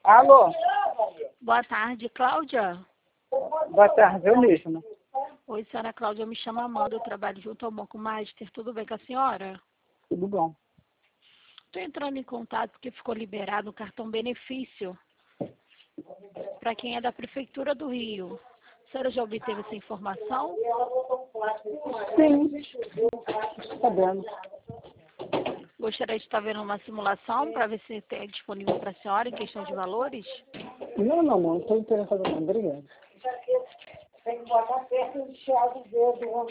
Alô? Boa tarde, Cláudia. Boa tarde, eu mesma. Oi, senhora Cláudia, eu me chamo Amanda, eu trabalho junto ao Banco Master. Tudo bem com a senhora? Tudo bom. Estou entrando em contato porque ficou liberado o cartão benefício para quem é da Prefeitura do Rio. A senhora já obteve essa informação? Sim, sabendo. Gostaria de estar vendo uma simulação para ver se tem disponível para a senhora em questão de valores? Não estou interessada não, obrigada. Tem que botar perto do Thiago Verde,